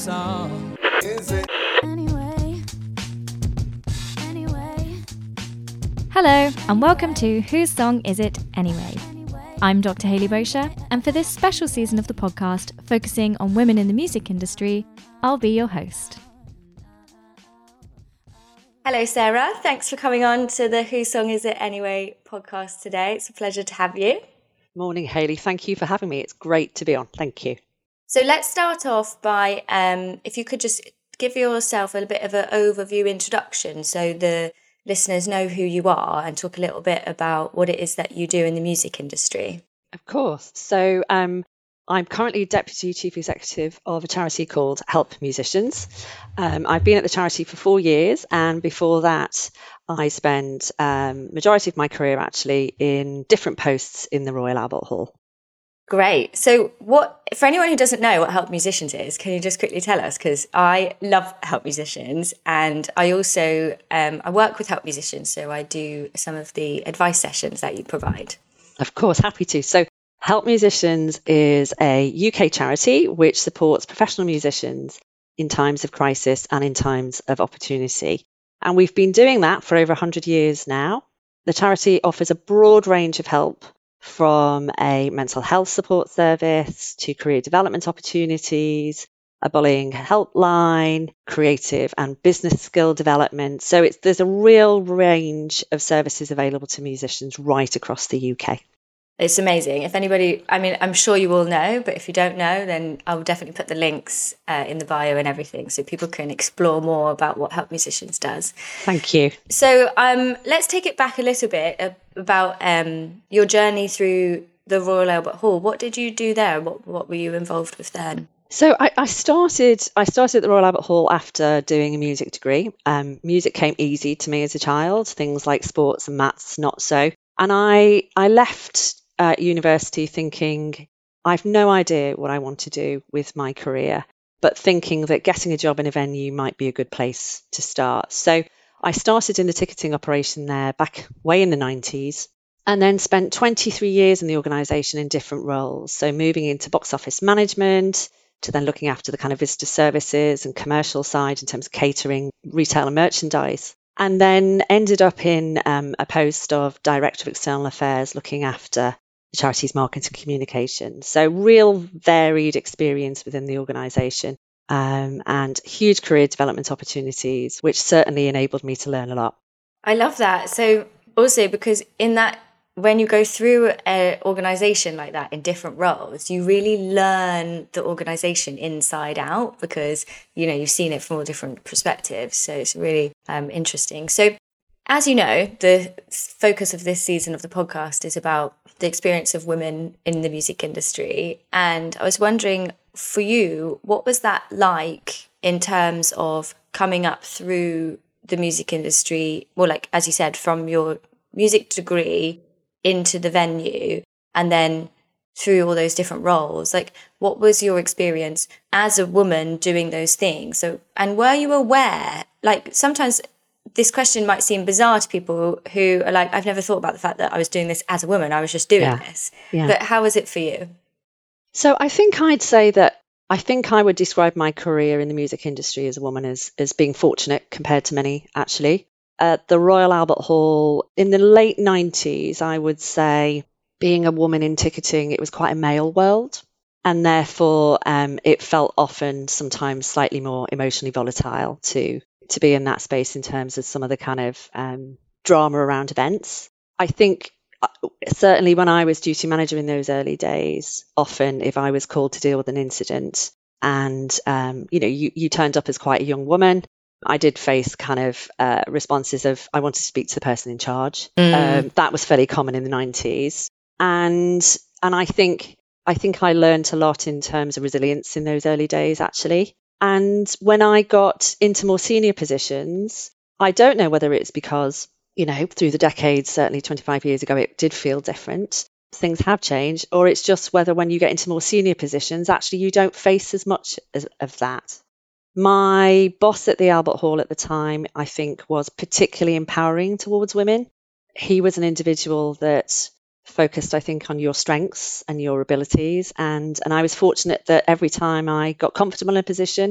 song is it? Hello, and welcome to Whose Song Is It Anyway? I'm Dr. Hayley Bosher, and for this special season of the podcast focusing on women in the music industry, I'll be your host. Hello, Sarah. Thanks for coming on to the Whose Song Is It Anyway podcast today. It's a pleasure to have you. Morning, Hayley. Thank you for having me. It's great to be on. Thank you. So let's start off by, if you could just give yourself a bit of an overview introduction so the listeners know who you are and talk a little bit about what it is that you do in the music industry. Of course. So I'm currently Deputy Chief Executive of a charity called Help Musicians. I've been at the charity for 4 years, and before that I spent majority of my career actually in different posts in the Royal Albert Hall. Great. So for anyone who doesn't know what Help Musicians is, can you just quickly tell us? Because I love Help Musicians, and I also I work with Help Musicians, so I do some of the advice sessions that you provide. Of course, happy to. So Help Musicians is a UK charity which supports professional musicians in times of crisis and in times of opportunity. And we've been doing that for over 100 years now. The charity offers a broad range of help, from a mental health support service to career development opportunities, a bullying helpline, creative and business skill development. So there's a real range of services available to musicians right across the UK. It's amazing. If anybody, I'm sure you all know, but if you don't know, then I'll definitely put the links in the bio and everything so people can explore more about what Help Musicians does. Thank you. So let's take it back a little bit about your journey through the Royal Albert Hall. What did you do there? What were you involved with then? So I started at the Royal Albert Hall after doing a music degree. Music came easy to me as a child, things like sports and maths, not so. And I left university thinking, I've no idea what I want to do with my career, but thinking that getting a job in a venue might be a good place to start. So I started in the ticketing operation there back way in the 90s, and then spent 23 years in the organisation in different roles. So moving into box office management, to then looking after the kind of visitor services and commercial side in terms of catering, retail and merchandise. And then ended up in a post of Director of External Affairs, looking after the charity's marketing and communications. So real varied experience within the organisation, and huge career development opportunities, which certainly enabled me to learn a lot. I love that. So also because in that, when you go through an organisation like that in different roles, you really learn the organisation inside out because, you've seen it from all different perspectives. So it's really interesting. So as you know, the focus of this season of the podcast is about the experience of women in the music industry. And I was wondering, for you, what was that like in terms of coming up through the music industry? Well, like, as you said, from your music degree into the venue and then through all those different roles. Like, what was your experience as a woman doing those things? So, and were you aware, like, sometimes this question might seem bizarre to people who are like, I've never thought about the fact that I was doing this as a woman. I was just doing this. Yeah. But how was it for you? So I think I'd say that I would describe my career in the music industry as a woman as being fortunate compared to many, actually. At the Royal Albert Hall in the late 90s, I would say, being a woman in ticketing, it was quite a male world. And therefore, it felt often sometimes slightly more emotionally volatile to be in that space in terms of some of the kind of drama around events. I think certainly when I was duty manager in those early days, often if I was called to deal with an incident and, you turned up as quite a young woman, I did face kind of responses of, I want to speak to the person in charge. That was fairly common in the 90s. And I think I learned a lot in terms of resilience in those early days, actually. And when I got into more senior positions, I don't know whether it's because, through the decades, certainly 25 years ago, it did feel different. Things have changed, or it's just whether when you get into more senior positions, actually you don't face as much of that. My boss at the Albert Hall at the time, I think, was particularly empowering towards women. He was an individual that focused, I think, on your strengths and your abilities. And I was fortunate that every time I got comfortable in a position,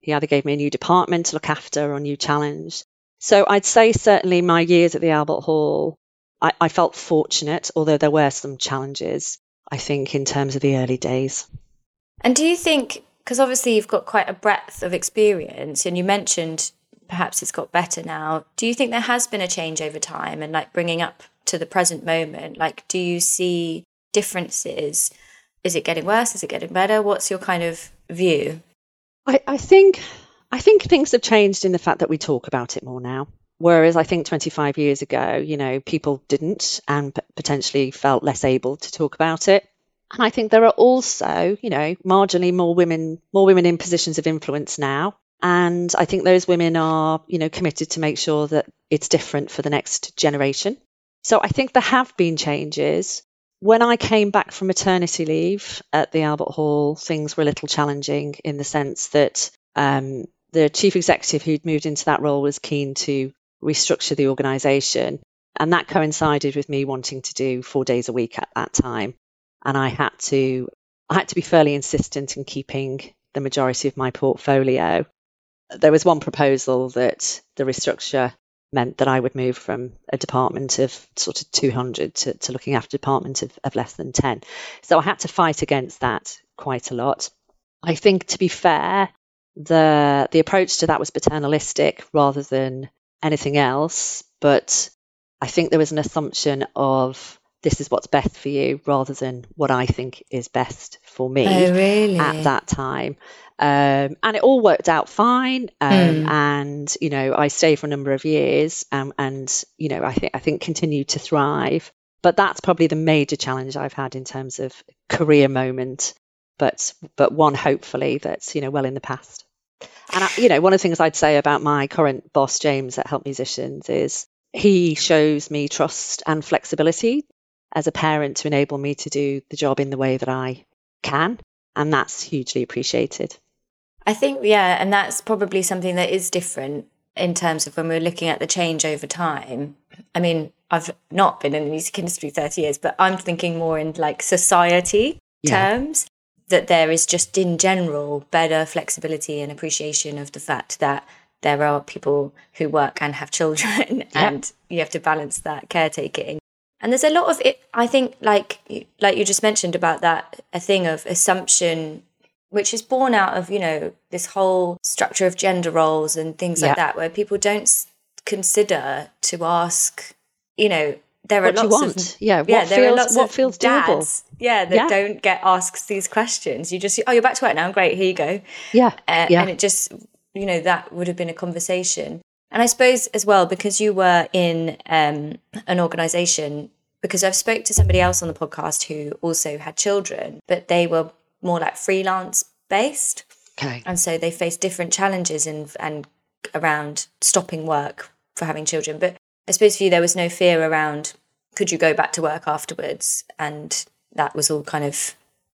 He either gave me a new department to look after or a new challenge. So I'd say certainly my years at the Albert Hall, I felt fortunate, although there were some challenges, I think, in terms of the early days. And do you think, because obviously you've got quite a breadth of experience, and you mentioned perhaps it's got better now, do you think there has been a change over time and like bringing up to the present moment? Like, do you see differences? Is it getting worse? Is it getting better? What's your kind of view? I think things have changed in the fact that we talk about it more now. Whereas I think 25 years ago, people didn't and potentially felt less able to talk about it. And I think there are also, marginally more women in positions of influence now. And I think those women are, committed to make sure that it's different for the next generation. So I think there have been changes. When I came back from maternity leave at the Albert Hall, things were a little challenging in the sense that the chief executive who'd moved into that role was keen to restructure the organisation. And that coincided with me wanting to do 4 days a week at that time. And I had to be fairly insistent in keeping the majority of my portfolio. There was one proposal that the restructure meant that I would move from a department of sort of 200 to looking after a department of less than 10. So I had to fight against that quite a lot. I think, to be fair, the approach to that was paternalistic rather than anything else. But I think there was an assumption of this is what's best for you rather than what I think is best for me at that time. And it all worked out fine. And, I stayed for a number of years and I think continued to thrive. But that's probably the major challenge I've had in terms of career moment, but one hopefully that's, well in the past. And, one of the things I'd say about my current boss, James, at Help Musicians, is he shows me trust and flexibility as a parent to enable me to do the job in the way that I can. And that's hugely appreciated. I think, yeah, and that's probably something that is different in terms of when we're looking at the change over time. I mean, I've not been in the music industry 30 years, but I'm thinking more in like society terms, that there is just in general better flexibility and appreciation of the fact that there are people who work and have children and you have to balance that caretaking. And there's a lot of it, I think, like you just mentioned about that, a thing of assumption, which is born out of, this whole structure of gender roles and things like that, where people don't consider to ask, there are lots of what feels dads, doable. that don't get asked these questions. You just, you're back to work now, great, here you go. And it just, that would have been a conversation. And I suppose as well, because you were in an organisation, because I've spoke to somebody else on the podcast who also had children, but they were more like freelance based. Okay. And so they faced different challenges and around stopping work for having children. But I suppose for you, there was no fear around, could you go back to work afterwards? And that was all kind of...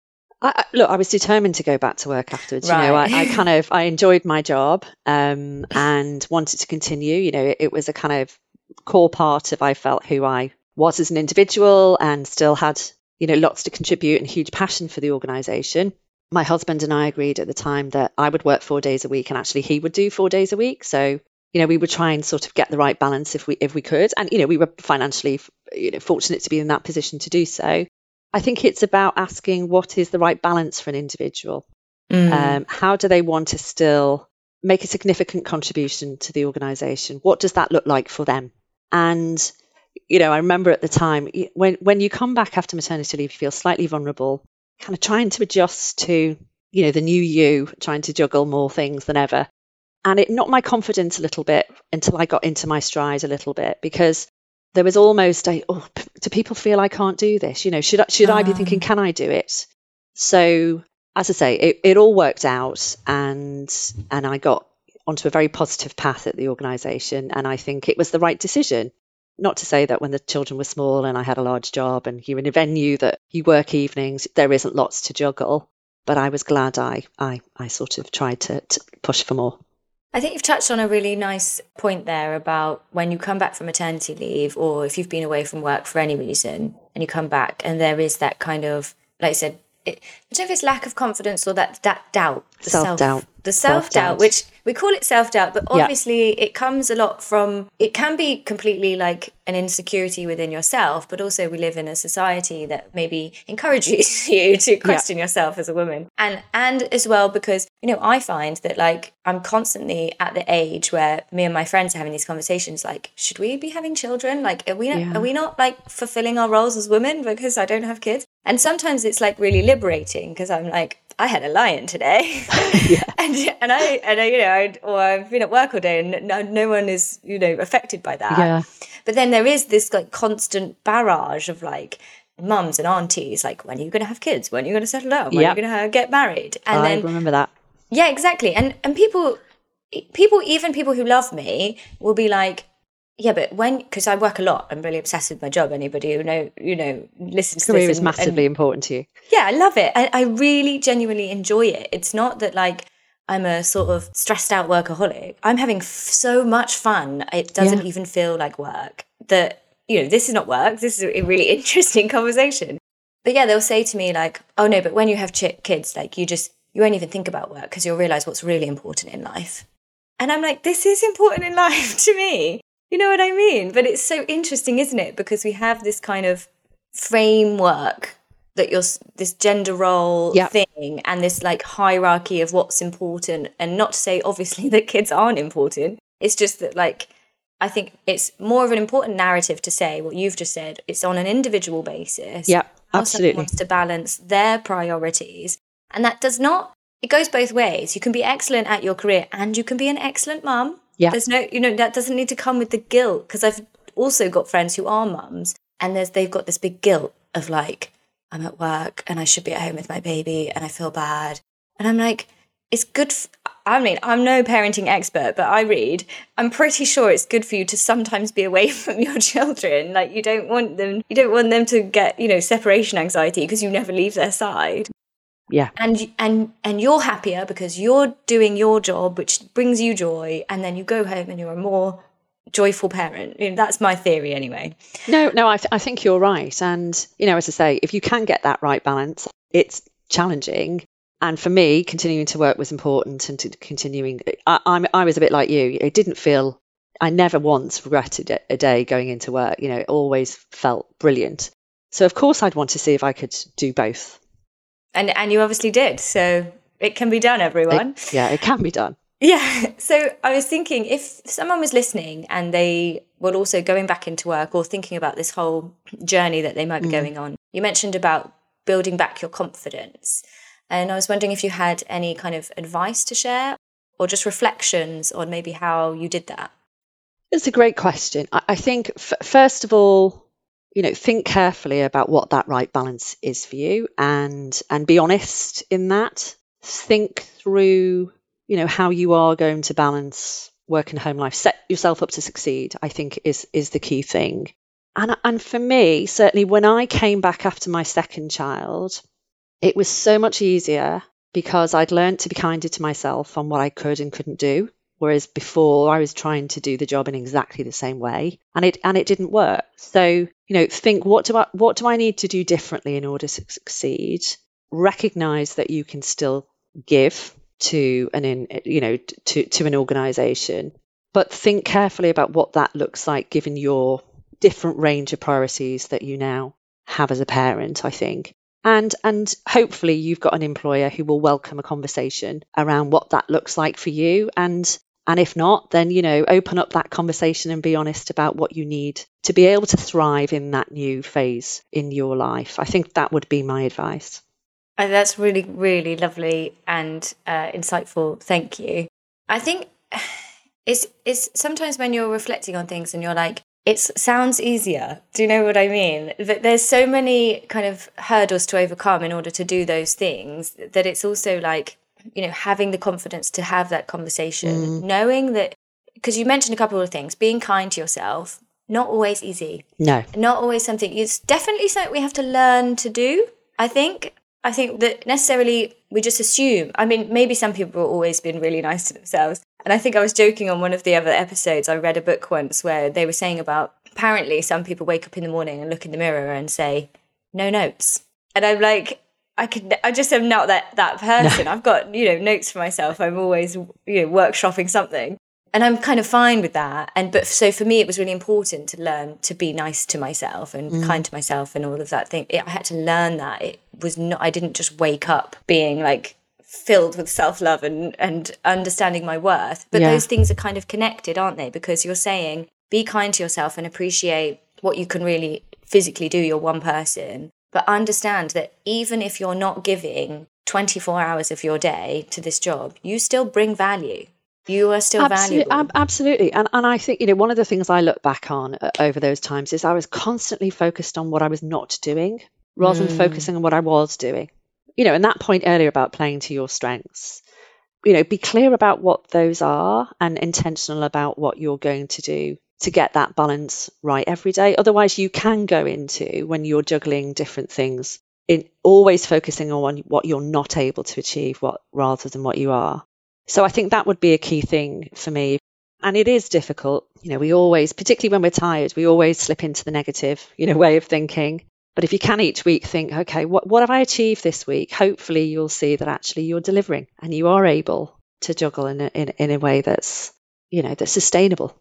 I was determined to go back to work afterwards. Right. I enjoyed my job and wanted to continue. It was a kind of core part of, I felt, who I was as an individual and still had, lots to contribute and huge passion for the organisation. My husband and I agreed at the time that I would work 4 days a week and actually he would do 4 days a week. So, we would try and sort of get the right balance if we could. And, we were financially, fortunate to be in that position to do so. I think it's about asking what is the right balance for an individual. How do they want to still make a significant contribution to the organisation? What does that look like for them? And, I remember at the time, when you come back after maternity leave, you feel slightly vulnerable, kind of trying to adjust to, the new you, trying to juggle more things than ever. And it knocked my confidence a little bit until I got into my stride a little bit, because there was almost do people feel I can't do this? Should I be thinking, can I do it? So, as I say, it all worked out and I got onto a very positive path at the organisation. And I think it was the right decision. Not to say that when the children were small and I had a large job and you're in a venue that you work evenings, there isn't lots to juggle. But I was glad I sort of tried to push for more. I think you've touched on a really nice point there about when you come back from maternity leave, or if you've been away from work for any reason and you come back and there is that kind of, like I said, I don't know if it's lack of confidence or that doubt, Self-doubt. the self-doubt, which we call it self-doubt, but obviously it comes a lot from, it can be completely like an insecurity within yourself, but also we live in a society that maybe encourages you to question yourself as a woman. And as well, because, I find that like I'm constantly at the age where me and my friends are having these conversations like, should we be having children? Like, are we not like fulfilling our roles as women because I don't have kids? And sometimes it's like really liberating because I'm like, I had a lion today, and I've been at work all day and no one is affected by that. Yeah. But then there is this like constant barrage of like mums and aunties, like, when are you going to have kids? When are you going to settle down? When are you going to get married? And I remember that. Yeah, exactly. And people, even people who love me, will be like, yeah, but because I work a lot, I'm really obsessed with my job. Anybody who listens to this. Career is massively important to you. Yeah, I love it. I really genuinely enjoy it. It's not that like I'm a sort of stressed out workaholic. I'm having so much fun. It doesn't even feel like work. That, this is not work. This is a really interesting conversation. But yeah, they'll say to me like, oh no, but when you have kids, like you won't even think about work because you'll realize what's really important in life. And I'm like, this is important in life to me. You know what I mean? But it's so interesting, isn't it? Because we have this kind of framework that this gender role thing and this like hierarchy of what's important. And not to say obviously that kids aren't important. It's just that like, I think it's more of an important narrative to say what you've just said. It's on an individual basis. Yeah, absolutely. Someone wants to balance their priorities. And that it goes both ways. You can be excellent at your career and you can be an excellent mum. Yeah. There's no, that doesn't need to come with the guilt, because I've also got friends who are mums and they've got this big guilt of like, I'm at work and I should be at home with my baby and I feel bad. And I'm like, it's good. I'm no parenting expert, but I'm pretty sure it's good for you to sometimes be away from your children. Like you don't want them to get, separation anxiety because you never leave their side. Yeah. And you're happier because you're doing your job, which brings you joy. And then you go home and you're a more joyful parent. That's my theory anyway. No, I think you're right. And, as I say, if you can get that right balance, it's challenging. And for me, continuing to work was important, and I was a bit like you. I never once regretted a day going into work. It always felt brilliant. So of course I'd want to see if I could do both. And you obviously did. So it can be done, everyone. It can be done. Yeah. So I was thinking, if someone was listening and they were also going back into work or thinking about this whole journey that they might be going on, you mentioned about building back your confidence. And I was wondering if you had any kind of advice to share or just reflections on maybe how you did that. It's a great question. I think, first of all, think carefully about what that right balance is for you and be honest in that. Think through, how you are going to balance work and home life. Set yourself up to succeed, I think is the key thing. And for me, certainly when I came back after my second child, it was so much easier because I'd learned to be kinder to myself on what I could and couldn't do. Whereas before I was trying to do the job in exactly the same way and it didn't work. So, think what do I need to do differently in order to succeed? Recognize that you can still give to an organization, but think carefully about what that looks like given your different range of priorities that you now have as a parent, I think. And hopefully you've got an employer who will welcome a conversation around what that looks like for you. And if not, then, open up that conversation and be honest about what you need to be able to thrive in that new phase in your life. I think that would be my advice. That's really, really lovely and insightful. Thank you. I think it's sometimes when you're reflecting on things and you're like, it sounds easier. Do you know what I mean? That there's so many kind of hurdles to overcome in order to do those things that it's also like, having the confidence to have that conversation, knowing that, because you mentioned a couple of things, being kind to yourself, not always easy. No. Not always something, it's definitely something we have to learn to do, I think. I think that necessarily we just assume, maybe some people have always been really nice to themselves. And I think I was joking on one of the other episodes. I read a book once where they were saying about, apparently some people wake up in the morning and look in the mirror and say, no notes. And I'm like, I just am not that person. No. I've got, notes for myself. I'm always, workshopping something. And I'm kind of fine with that. But so for me, it was really important to learn to be nice to myself and kind to myself and all of that thing. I had to learn that. It was not, I didn't just wake up being like filled with self-love and understanding my worth. But those things are kind of connected, aren't they? Because you're saying, be kind to yourself and appreciate what you can really physically do. You're one person. But understand that even if you're not giving 24 hours of your day to this job, you still bring value. You are still valuable. Absolutely. And I think, one of the things I look back on over those times is I was constantly focused on what I was not doing rather than focusing on what I was doing. And that point earlier about playing to your strengths, be clear about what those are and intentional about what you're going to do to get that balance right every day. Otherwise, you can go into, when you're juggling different things, in always focusing on what you're not able to achieve rather than what you are. So I think that would be a key thing for me. And it is difficult. We always, particularly when we're tired, we always slip into the negative, way of thinking. But if you can each week think, okay, what have I achieved this week? Hopefully you'll see that actually you're delivering and you are able to juggle in a way that's, that's sustainable.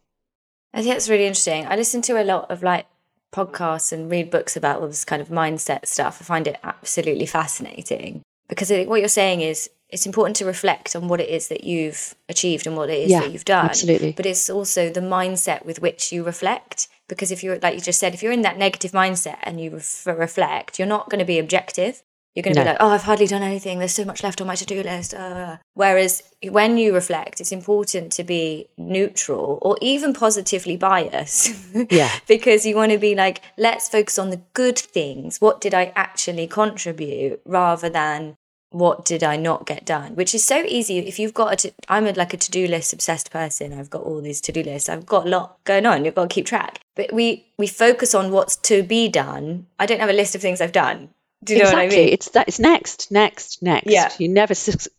I think that's really interesting. I listen to a lot of podcasts and read books about all this kind of mindset stuff. I find it absolutely fascinating because I think what you're saying is it's important to reflect on what it is that you've achieved and what it is that you've done. Absolutely. But it's also the mindset with which you reflect. Because if you're, like you just said, if you're in that negative mindset and you reflect, you're not going to be objective. You're going to be like, oh, I've hardly done anything. There's so much left on my to-do list. Whereas when you reflect, it's important to be neutral or even positively biased. Because you want to be like, let's focus on the good things. What did I actually contribute rather than what did I not get done? Which is so easy. If you've got I'm a to-do list obsessed person. I've got all these to-do lists. I've got a lot going on. You've got to keep track. But we focus on what's to be done. I don't have a list of things I've done. Do you know what I mean? It's next. Yeah. You never,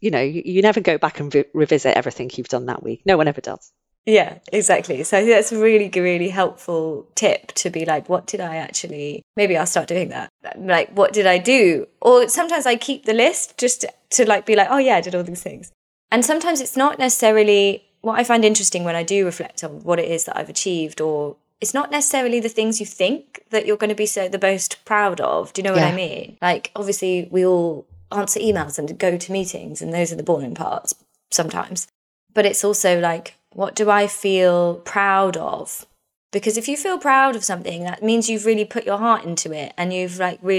you never go back and revisit everything you've done that week. No one ever does. Yeah, exactly. So I think that's a really, really helpful tip to be like, what did I actually, maybe I'll start doing that. Like, what did I do? Or sometimes I keep the list just to be like, oh yeah, I did all these things. And sometimes it's not necessarily, what I find interesting when I do reflect on what it is that I've achieved, or it's not necessarily the things you think that you're going to be the most proud of. Do you know what I mean? Like, obviously we all answer emails and go to meetings and those are the boring parts sometimes. But it's also like, what do I feel proud of? Because if you feel proud of something, that means you've really put your heart into it and you've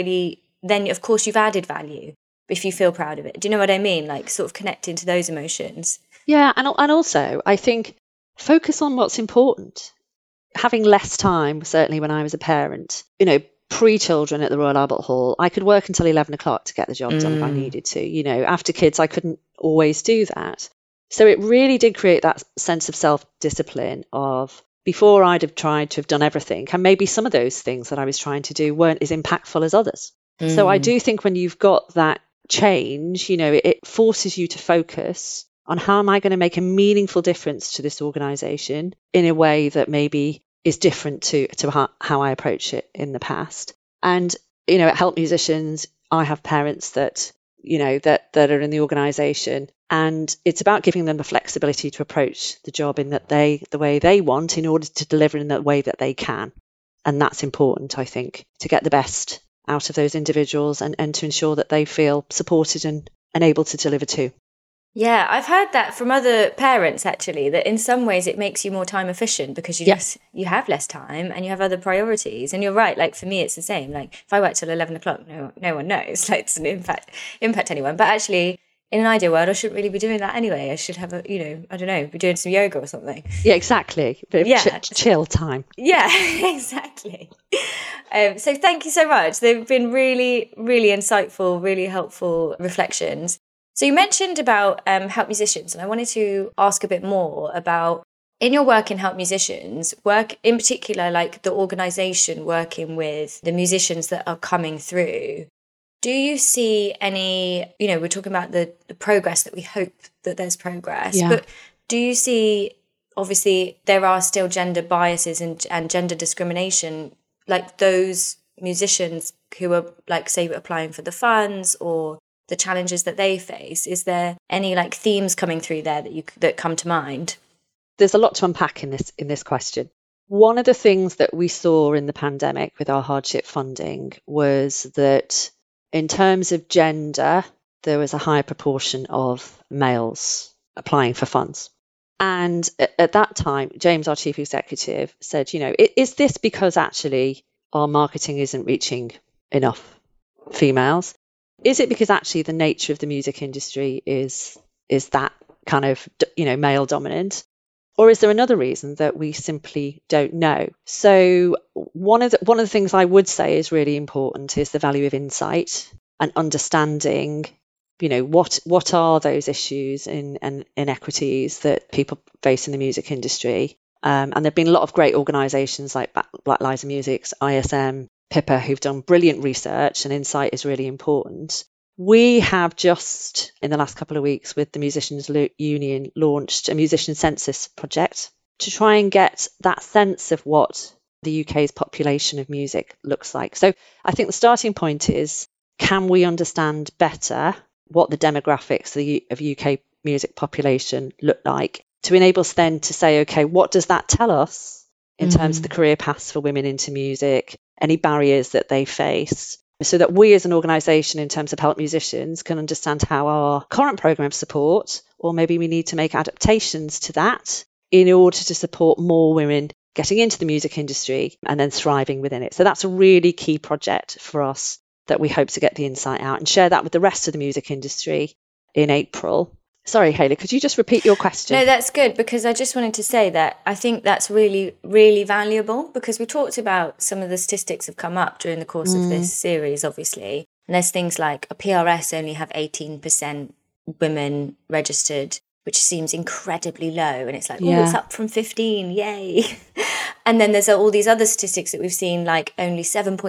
then of course you've added value if you feel proud of it. Do you know what I mean? Like sort of connecting to those emotions. Yeah. And also I think focus on what's important. Having less time, certainly when I was a parent, pre-children at the Royal Albert Hall, I could work until 11 o'clock to get the job done if I needed to. After kids, I couldn't always do that. So it really did create that sense of self-discipline of before I'd have tried to have done everything. And maybe some of those things that I was trying to do weren't as impactful as others. So I do think when you've got that change, it forces you to focus on how am I going to make a meaningful difference to this organisation in a way that maybe is different to how I approach it in the past. And, at Help Musicians, I have parents that are in the organisation. And it's about giving them the flexibility to approach the job in the way they want in order to deliver in the way that they can. And that's important, I think, to get the best out of those individuals and to ensure that they feel supported and able to deliver too. Yeah, I've heard that from other parents, actually, that in some ways it makes you more time efficient because you have less time and you have other priorities. And you're right, like for me, it's the same. Like if I work till 11 o'clock, no one knows. Like it doesn't impact anyone. But actually, in an ideal world, I shouldn't really be doing that anyway. I should have be doing some yoga or something. Yeah, exactly. Bit of chill time. Yeah, exactly. So thank you so much. They've been really, really insightful, really helpful reflections. So you mentioned about Help Musicians, and I wanted to ask a bit more about, in your work in Help Musicians, work in particular, like the organisation working with the musicians that are coming through. Do you see any, we're talking about the progress that we hope that there's progress, but do you see, obviously, there are still gender biases and gender discrimination, like those musicians who are like, say, applying for the funds or the challenges that they face? Is there any like themes coming through there that come to mind? There's a lot to unpack in this question. One of the things that we saw in the pandemic with our hardship funding was that in terms of gender, there was a higher proportion of males applying for funds. And at that time, James, our chief executive, said, is this because actually our marketing isn't reaching enough females? Is it because actually the nature of the music industry is that kind of, male dominant? Or is there another reason that we simply don't know? So one of the things I would say is really important is the value of insight and understanding, what are those issues and inequities that people face in the music industry. And there have been a lot of great organisations like Black Lives Music's, ISM, Pippa, who've done brilliant research, and insight is really important. We have just, in the last couple of weeks, with the Musicians Union, launched a musician census project to try and get that sense of what the UK's population of music looks like. So I think the starting point is, can we understand better what the demographics of UK music population look like, to enable us then to say, okay, what does that tell us in terms of the career paths for women into music, any barriers that they face, so that we as an organisation, in terms of Help Musicians, can understand how our current programme of support, or maybe we need to make adaptations to that in order to support more women getting into the music industry and then thriving within it. So that's a really key project for us that we hope to get the insight out and share that with the rest of the music industry in April. Sorry, Hayley, could you just repeat your question? No, that's good, because I just wanted to say that I think that's really, really valuable, because we talked about some of the statistics have come up during the course of this series, obviously. And there's things like a PRS only have 18% women registered, which seems incredibly low. And it's like, oh, it's up from 15, yay. And then there's all these other statistics that we've seen, like only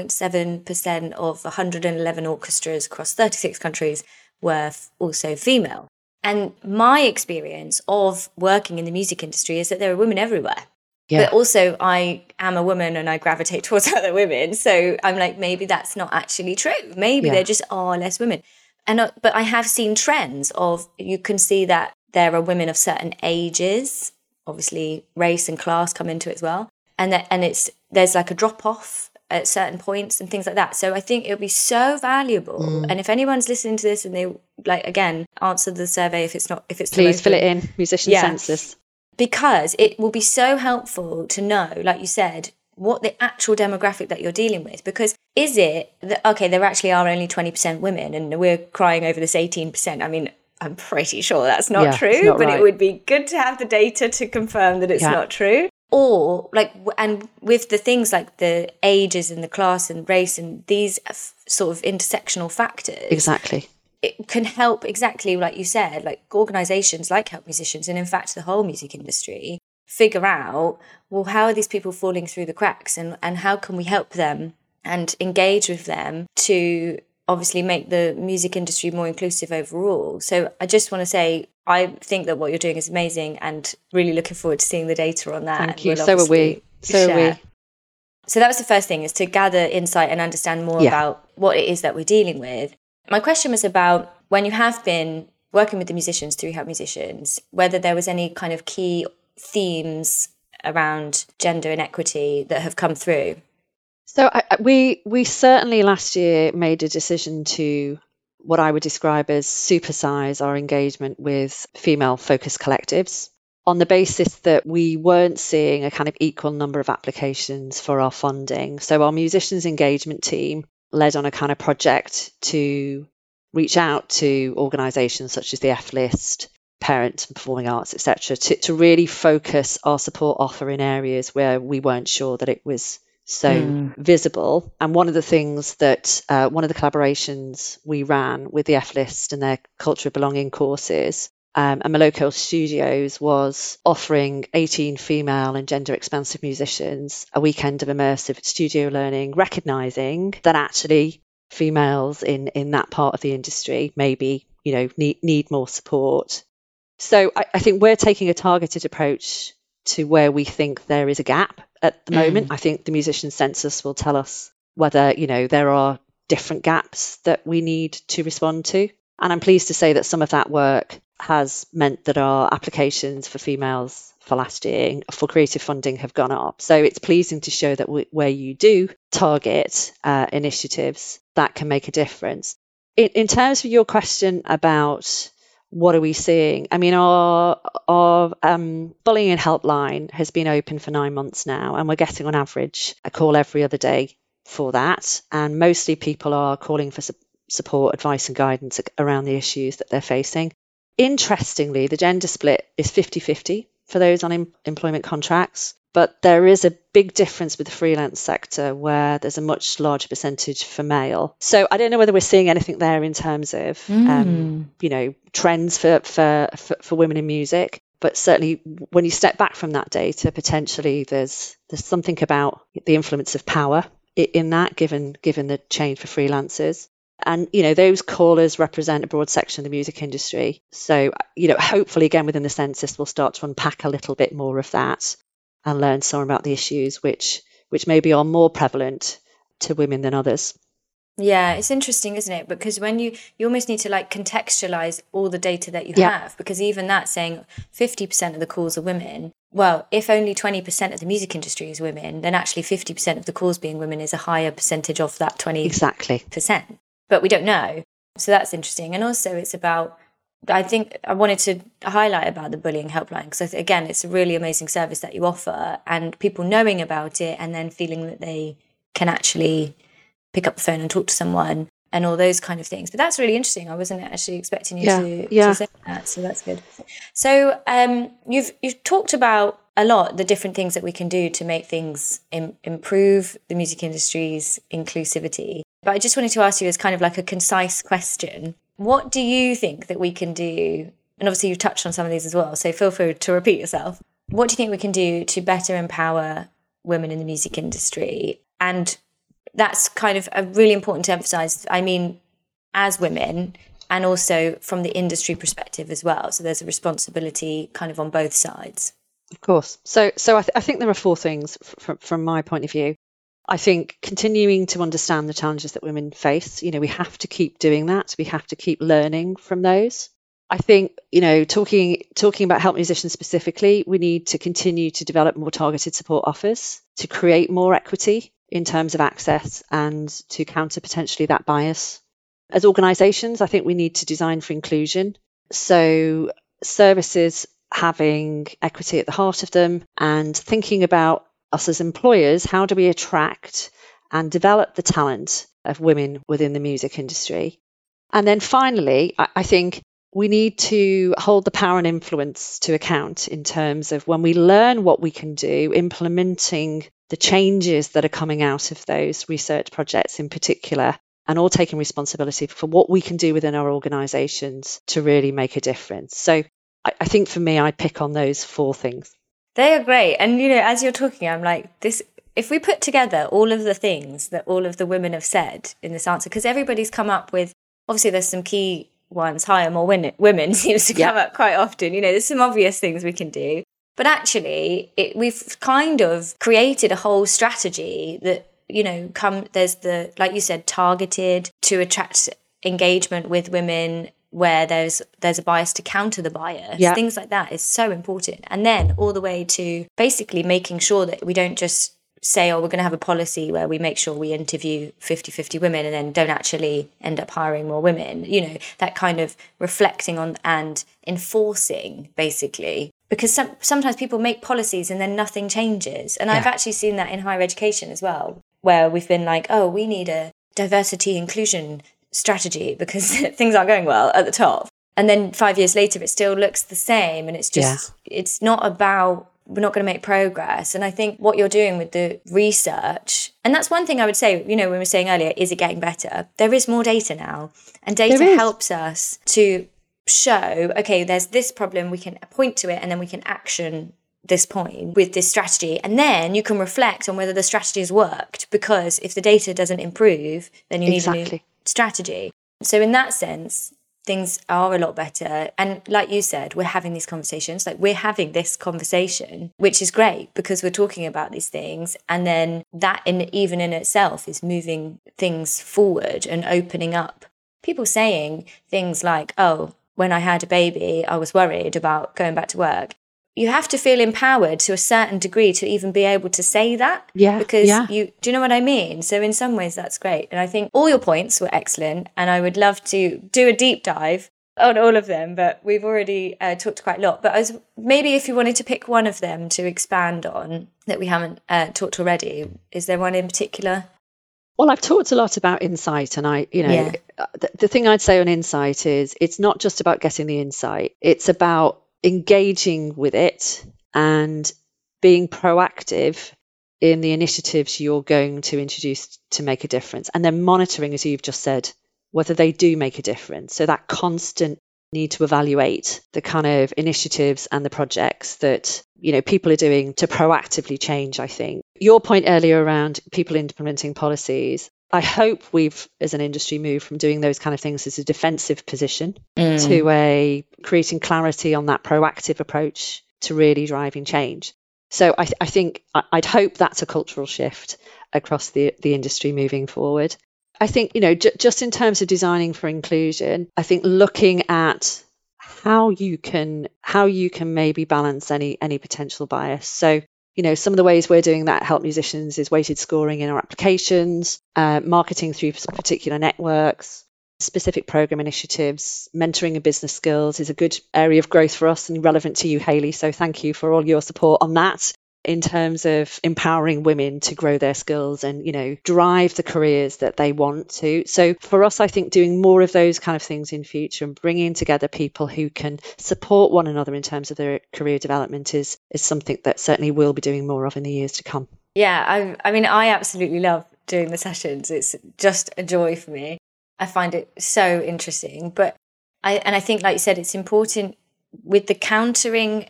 7.7% of 111 orchestras across 36 countries were also female. And my experience of working in the music industry is that there are women everywhere. Yeah. But also I am a woman and I gravitate towards other women. So I'm like, maybe that's not actually true. Maybe there just are less women. But I have seen trends of, you can see that there are women of certain ages, obviously race and class come into it as well. And there's like a drop off at certain points and things like that. So I think it would be so valuable. And if anyone's listening to this and they, like, again, answer the survey if it's please fill it in, musician census. Because it will be so helpful to know, like you said, what the actual demographic that you're dealing with. Because is it that, okay, there actually are only 20% women and we're crying over this 18%? I mean, I'm pretty sure that's not true, but it would be good to have the data to confirm that it's not true. Or like, and with the things like the ages and the class and race and these sort of intersectional factors. Exactly. It can help, exactly like you said, like organisations like Help Musicians and in fact the whole music industry figure out, well, how are these people falling through the cracks and how can we help them and engage with them to obviously make the music industry more inclusive overall. So I just want to say, I think that what you're doing is amazing and really looking forward to seeing the data on that. Thank you. So are we. So that was the first thing, is to gather insight and understand more about what it is that we're dealing with. My question was about when you have been working with the musicians through Help Musicians, whether there was any kind of key themes around gender inequity that have come through. So we certainly last year made a decision to, what I would describe as, supersize our engagement with female-focused collectives on the basis that we weren't seeing a kind of equal number of applications for our funding. So our musicians engagement team led on a kind of project to reach out to organisations such as the F-List, Parent and Performing Arts, etc., to really focus our support offer in areas where we weren't sure that it was so visible. And one of the things that one of the collaborations we ran with the F-List and their Culture of Belonging courses and Moloko Studios was offering 18 female and gender expansive musicians a weekend of immersive studio learning, recognising that actually females in that part of the industry maybe need more support. So I think we're taking a targeted approach to where we think there is a gap at the moment. I think the musician census will tell us whether there are different gaps that we need to respond to. And I'm pleased to say that some of that work has meant that our applications for females for last year for creative funding have gone up. So it's pleasing to show that where you do target initiatives, that can make a difference. In terms of your question about what are we seeing, I mean, our bullying helpline has been open for 9 months now, and we're getting on average a call every other day for that. And mostly people are calling for support, advice and guidance around the issues that they're facing. Interestingly, the gender split is 50-50 for those on employment contracts, but there is a big difference with the freelance sector where there's a much larger percentage for male. So I don't know whether we're seeing anything there in terms of, trends for women in music. But certainly when you step back from that data, potentially there's something about the influence of power in that, given the change for freelancers. And, those callers represent a broad section of the music industry. So, hopefully, again, within the census, we'll start to unpack a little bit more of that and learn some about the issues which maybe are more prevalent to women than others. Yeah, it's interesting, isn't it? Because when you almost need to contextualize all the data that you have, because even that saying 50% of the calls are women, well, if only 20% of the music industry is women, then actually 50% of the calls being women is a higher percentage of that 20%. Exactly. But we don't know. So that's interesting. And also it's about, I think I wanted to highlight about the bullying helpline, because again, it's a really amazing service that you offer, and people knowing about it and then feeling that they can actually pick up the phone and talk to someone and all those kind of things. But that's really interesting. I wasn't actually expecting you to say that, so that's good. So you've talked about a lot the different things that we can do to make things improve the music industry's inclusivity. But I just wanted to ask you as kind of like a concise question. What do you think that we can do? And obviously you've touched on some of these as well, so feel free to repeat yourself. What do you think we can do to better empower women in the music industry? And that's kind of really important to emphasize. I mean, as women, and also from the industry perspective as well. So there's a responsibility kind of on both sides. Of course. So I think there are four things from my point of view. I think continuing to understand the challenges that women face, we have to keep doing that. We have to keep learning from those. I think, talking about help musicians specifically, we need to continue to develop more targeted support offers to create more equity in terms of access and to counter potentially that bias. As organisations, I think we need to design for inclusion. So services having equity at the heart of them, and thinking about us as employers, how do we attract and develop the talent of women within the music industry? And then finally, I think we need to hold the power and influence to account in terms of when we learn what we can do, implementing the changes that are coming out of those research projects in particular, and all taking responsibility for what we can do within our organisations to really make a difference. So I think for me, I'd pick on those four things. They are great. And, as you're talking, I'm like, this. If we put together all of the things that all of the women have said in this answer, because everybody's come up with, obviously there's some key ones, hire more women seems to come up quite often. There's some obvious things we can do. But actually, we've kind of created a whole strategy that, there's the, like you said, targeted to attract engagement with women, where there's a bias to counter the bias. Things like that is so important. And then all the way to basically making sure that we don't just say, we're going to have a policy where we make sure we interview 50-50 women and then don't actually end up hiring more women. That kind of reflecting on and enforcing, basically. Because sometimes people make policies and then nothing changes. And I've actually seen that in higher education as well, where we've been like, we need a diversity inclusion strategy because things aren't going well at the top. And then 5 years later, it still looks the same. And it's just, it's not about, we're not going to make progress. And I think what you're doing with the research, and that's one thing I would say, when we were saying earlier, is it getting better? There is more data now. And data helps us to show, okay, there's this problem, we can point to it, and then we can action this point with this strategy. And then you can reflect on whether the strategy has worked, because if the data doesn't improve, then you need a new strategy. So in that sense, things are a lot better. And like you said, we're having these conversations, like we're having this conversation, which is great because we're talking about these things. And then that even in itself is moving things forward and opening up. People saying things like, oh, when I had a baby, I was worried about going back to work. You have to feel empowered to a certain degree to even be able to say that. Yeah. Because do you know what I mean? So in some ways that's great. And I think all your points were excellent. And I would love to do a deep dive on all of them, but we've already talked quite a lot. But maybe if you wanted to pick one of them to expand on that we haven't talked already, is there one in particular? Well, I've talked a lot about insight, and the thing I'd say on insight is it's not just about getting the insight. It's about engaging with it and being proactive in the initiatives you're going to introduce to make a difference, and then monitoring, as you've just said, whether they do make a difference. So that constant need to evaluate the kind of initiatives and the projects that people are doing to proactively change. I think your point earlier around people implementing policies, I hope we've as an industry moved from doing those kind of things as a defensive position to a creating clarity on that proactive approach to really driving change. So I think I'd hope that's a cultural shift across the industry moving forward. I think, just in terms of designing for inclusion, I think looking at how you can maybe balance any potential bias. So, some of the ways we're doing that at Help Musicians is weighted scoring in our applications, marketing through particular networks, specific program initiatives, mentoring and business skills is a good area of growth for us and relevant to you, Hayley. So thank you for all your support on that, in terms of empowering women to grow their skills and, drive the careers that they want to. So for us, I think doing more of those kind of things in future and bringing together people who can support one another in terms of their career development is something that certainly we'll be doing more of in the years to come. Yeah, I absolutely love doing the sessions. It's just a joy for me. I find it so interesting. But I think, like you said, it's important with the countering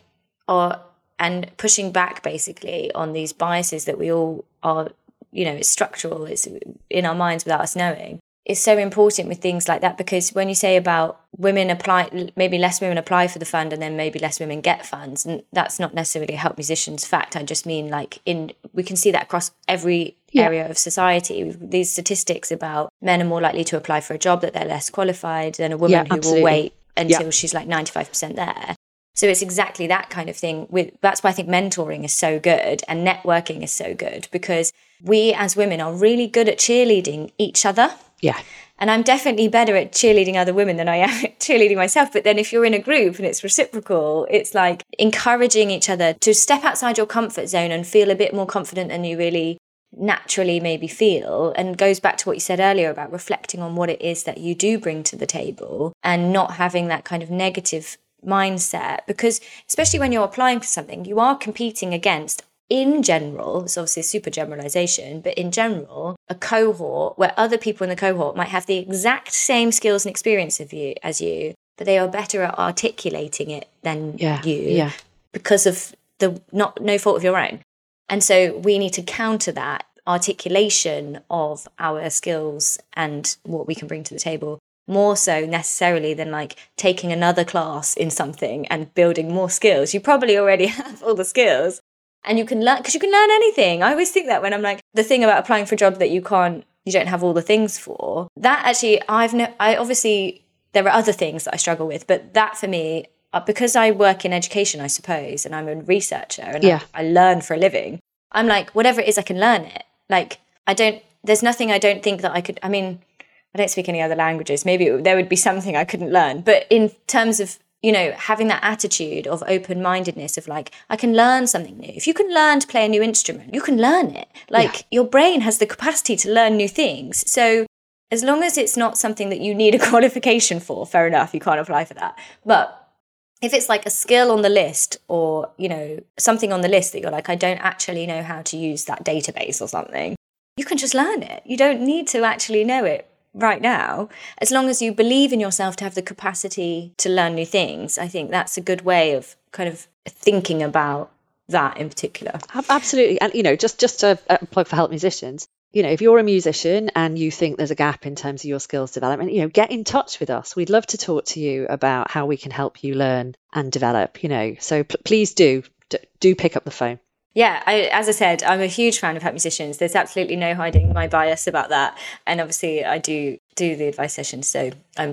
and pushing back basically on these biases that we all are, it's structural, it's in our minds without us knowing. It's so important with things like that, because when you say about women apply, maybe less women apply for the fund and then maybe less women get funds, and that's not necessarily a Help Musicians fact. I just mean we can see that across every area of society. These statistics about men are more likely to apply for a job that they're less qualified than a woman who will wait until she's like 95% there. So it's exactly that kind of thing. That's why I think mentoring is so good and networking is so good, because we as women are really good at cheerleading each other. Yeah. And I'm definitely better at cheerleading other women than I am at cheerleading myself. But then if you're in a group and it's reciprocal, it's like encouraging each other to step outside your comfort zone and feel a bit more confident than you really naturally maybe feel. And goes back to what you said earlier about reflecting on what it is that you do bring to the table and not having that kind of negative mindset, because especially when you're applying for something, you are competing against, in general, it's obviously a super generalization, but in general, a cohort where other people in the cohort might have the exact same skills and experience as you, but they are better at articulating it than you because of no fault of your own. And so we need to counter that articulation of our skills and what we can bring to the table, more so necessarily than like taking another class in something and building more skills. You probably already have all the skills and you can learn, because you can learn anything. I always think that when I'm like, the thing about applying for a job that you don't have all the things for, that actually obviously there are other things that I struggle with, but that for me, because I work in education, I suppose, and I'm a researcher and I learn for a living, I'm like, whatever it is, I can learn it. Like, there's nothing I don't think that I could, I don't speak any other languages. Maybe there would be something I couldn't learn. But in terms of, having that attitude of open-mindedness of like, I can learn something new. If you can learn to play a new instrument, you can learn it. Your brain has the capacity to learn new things. So as long as it's not something that you need a qualification for, fair enough, you can't apply for that. But if it's like a skill on the list or, something on the list that you're like, I don't actually know how to use that database or something, you can just learn it. You don't need to actually know it right now. As long as you believe in yourself to have the capacity to learn new things, I think that's a good way of kind of thinking about that in particular. Absolutely. And, just to plug for Help Musicians, if you're a musician and you think there's a gap in terms of your skills development, get in touch with us. We'd love to talk to you about how we can help you learn and develop, so please do pick up the phone. Yeah, as I said, I'm a huge fan of Help Musicians. There's absolutely no hiding my bias about that. And obviously I do the advice sessions, so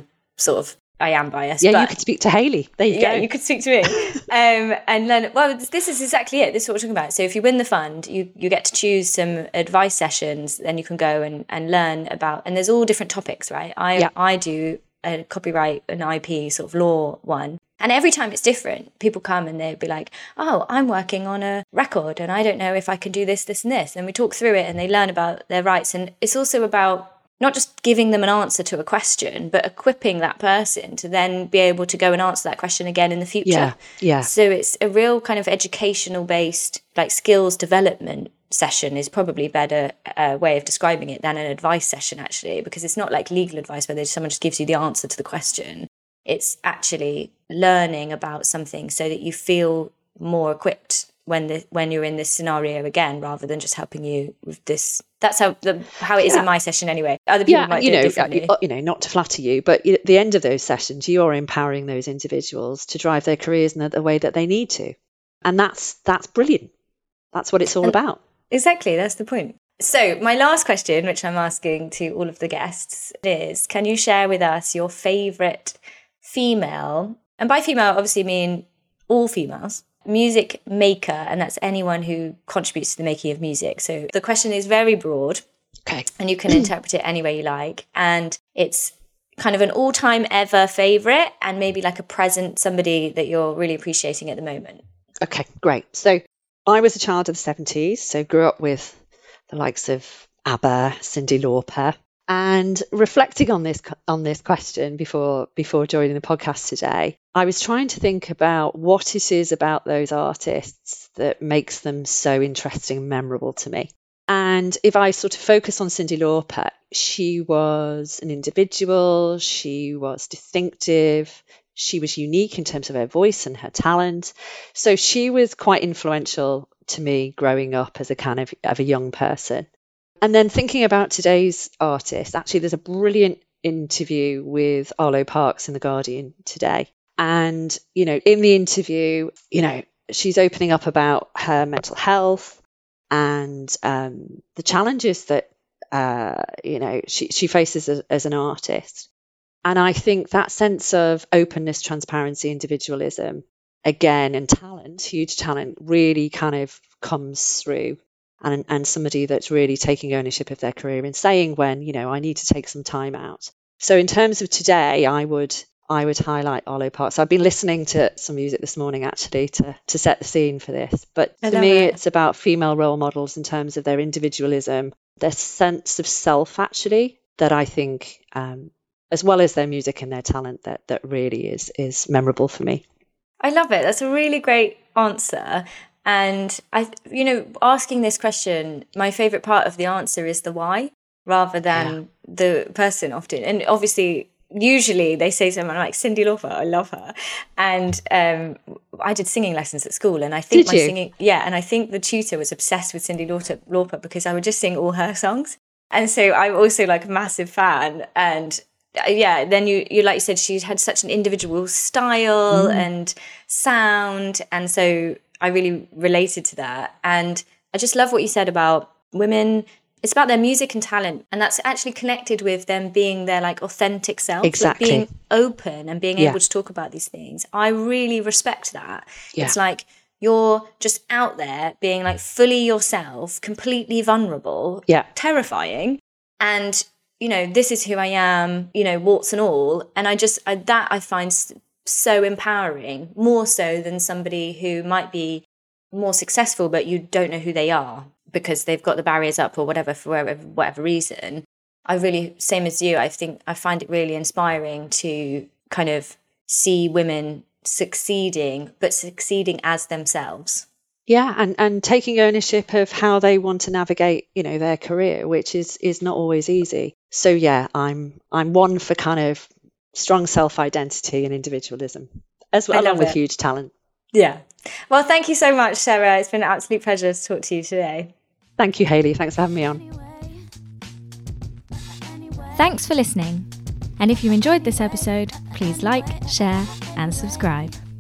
I am biased. Yeah, but you could speak to Hayley. There you go. Yeah, you could speak to me. And then, this is exactly it. This is what we're talking about. So if you win the fund, you get to choose some advice sessions. Then you can go and learn about, and there's all different topics, right? I do a copyright, an IP sort of law one. And every time it's different. People come and they'll be like, oh, I'm working on a record and I don't know if I can do this, this and this. And we talk through it and they learn about their rights. And it's also about not just giving them an answer to a question, but equipping that person to then be able to go and answer that question again in the future. Yeah. So it's a real kind of educational based, like skills development session is probably a better way of describing it than an advice session, actually, because it's not like legal advice where someone just gives you the answer to the question. It's actually learning about something so that you feel more equipped when you're in this scenario again, rather than just helping you with this. That's how it is in my session anyway. Other people might do it differently. Not to flatter you, but at the end of those sessions, you're empowering those individuals to drive their careers in the way that they need to. And that's brilliant. That's what it's all about. Exactly, that's the point. So my last question, which I'm asking to all of the guests, is can you share with us your favourite female, and by female obviously mean all females, music maker, and that's anyone who contributes to the making of music. So the question is very broad, okay, and you can interpret it any way you like, and it's kind of an all-time ever favourite and maybe like a present, somebody that you're really appreciating at the moment. Okay, great. So I was a child of the 70s, so grew up with the likes of ABBA, Cyndi Lauper. And reflecting on this question before joining the podcast today, I was trying to think about what it is about those artists that makes them so interesting and memorable to me. And if I sort of focus on Cyndi Lauper, she was an individual, she was distinctive, she was unique in terms of her voice and her talent. So she was quite influential to me growing up as a kind of a young person. And then thinking about today's artist, actually, there's a brilliant interview with Arlo Parks in The Guardian today. And, in the interview, she's opening up about her mental health and the challenges that, she faces as an artist. And I think that sense of openness, transparency, individualism, again, and talent, huge talent, really kind of comes through. And somebody that's really taking ownership of their career and saying when, I need to take some time out. So in terms of today, I would highlight Arlo Parks. I've been listening to some music this morning, actually, to set the scene for this. But to me, it's about female role models in terms of their individualism, their sense of self, actually, that I think, as well as their music and their talent, that really is memorable for me. I love it. That's a really great answer. And asking this question, my favorite part of the answer is the why rather than the person often. And obviously, usually they say someone like Cyndi Lauper, I love her. And I did singing lessons at school, and I think singing, and I think the tutor was obsessed with Cyndi Lauper because I would just sing all her songs. And so I'm also like a massive fan. And then you like you said, she had such an individual style and sound, and so I really related to that. And I just love what you said about women. It's about their music and talent. And that's actually connected with them being their like authentic self. Exactly. Like being open and being able to talk about these things. I really respect that. Yeah. It's like you're just out there being like fully yourself, completely vulnerable, terrifying. And, this is who I am, warts and all. And I find so empowering, more so than somebody who might be more successful, but you don't know who they are because they've got the barriers up or whatever, for whatever reason. I really, same as you, I think I find it really inspiring to kind of see women succeeding, but succeeding as themselves. Yeah, and taking ownership of how they want to navigate, their career, which is not always easy. So yeah, I'm one for kind of strong self-identity and individualisum, along with huge talent. Yeah. Well, thank you so much, Sarah. It's been an absolute pleasure to talk to you today. Thank you, Hayley. Thanks for having me on. Thanks for listening. And if you enjoyed this episode, please like, share, and subscribe.